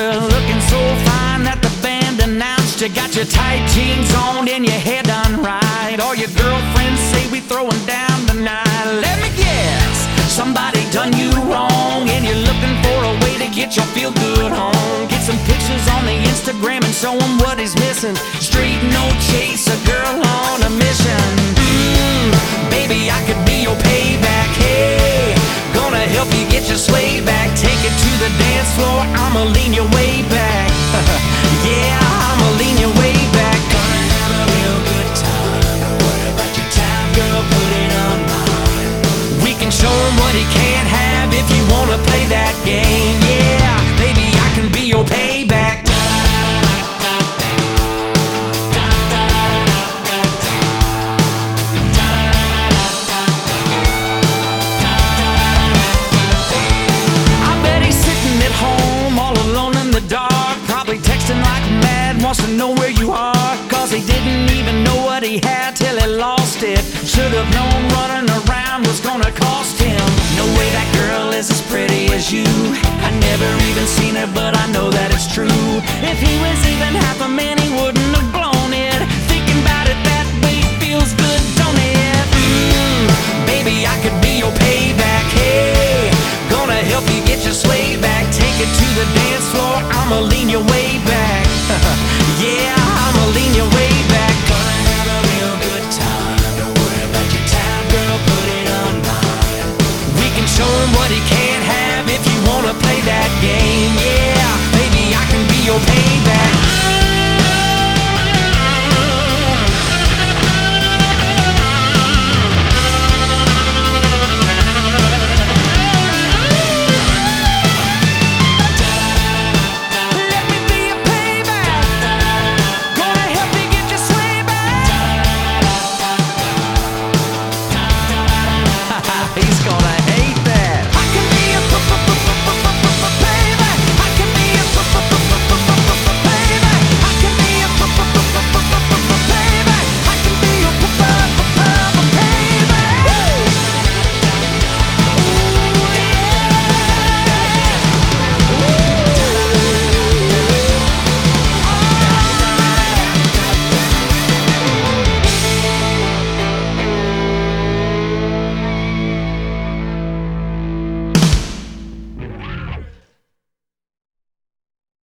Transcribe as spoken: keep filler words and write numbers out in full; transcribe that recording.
You're looking so fine that the band announced you got your tight jeans on and your hair done right. All your girlfriends say we throwing down tonight. Let me guess, somebody done you wrong, and you're looking for a way to get your feel good on. Get some pictures on the Instagram and show him what he's missing. Street no chase, a girl on a mission. Mm, baby, I could be your payback. Hey, gonna help you get your sway back. Take it to the dance floor, I'ma lean your way back. Yeah, I'ma lean your way back. Gonna have a real good time. Don't worry about your time, girl, put it on mine. We can show him what he can't have if you wanna play that game. Yeah, baby, I can be your payback. Wants to know where you are, cause he didn't even know what he had till he lost it. Should've known running around was gonna cost him. No way that girl is as pretty as you. I never even seen her, but I know that it's true. If he was even half a man, he wouldn't have blown it. Thinking about it that way feels good, don't it? Mm, baby, I could be your payback. Hey, gonna help you get your sway back. Take it to the dance floor, I'ma lean your way back. Yeah, I'ma lean your way back. Gonna have a real good time. Don't worry about your time, girl, put it on mine. We can show him what he can't have if you wanna play that game.